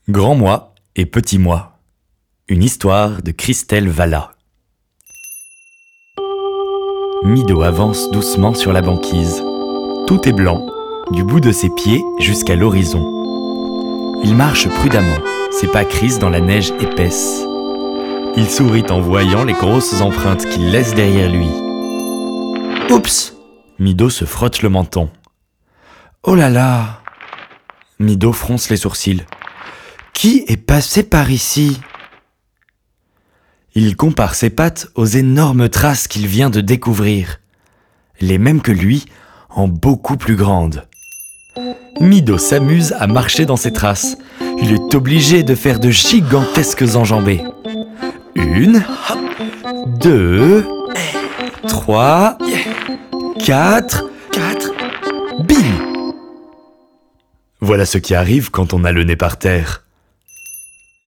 Grand moi et petit moi. Une histoire de Christelle Valla. Mido avance doucement sur la banquise. Tout est blanc, du bout de ses pieds jusqu'à l'horizon. Il marche prudemment, ses pas crissent dans la neige épaisse. Il sourit en voyant les grosses empreintes qu'il laisse derrière lui. Oups! Mido se frotte le menton. Oh là là! Mido fronce les sourcils. Qui est passé par ici? Il compare ses pattes aux énormes traces qu'il vient de découvrir. Les mêmes que lui, en beaucoup plus grandes. Mido s'amuse à marcher dans ces traces. Il est obligé de faire de gigantesques enjambées. 1, 2, 3, 4, bim! Voilà ce qui arrive quand on a le nez par terre.